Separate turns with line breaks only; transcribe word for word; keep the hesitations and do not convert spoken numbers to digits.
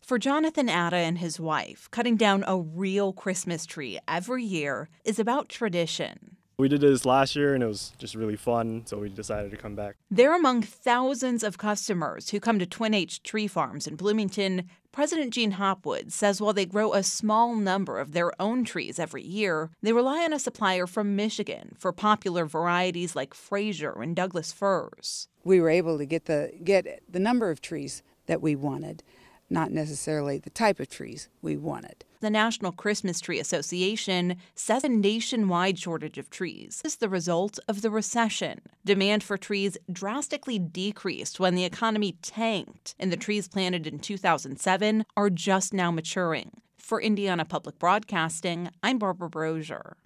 For Jonathan Atta and his wife, cutting down a real Christmas tree every year is about tradition.
We did this last year, and it was just really fun, so we decided to come back.
They're among thousands of customers who come to Twin H Tree Farms in Bloomington. President Gene Hopwood says while they grow a small number of their own trees every year, they rely on a supplier from Michigan for popular varieties like Fraser and Douglas firs.
We were able to get the get the number of trees that we wanted, not necessarily the type of trees we wanted.
The National Christmas Tree Association says a nationwide shortage of trees is the result of the recession. Demand for trees drastically decreased when the economy tanked, and the trees planted in two thousand seven are just now maturing. For Indiana Public Broadcasting, I'm Barbara Brosier.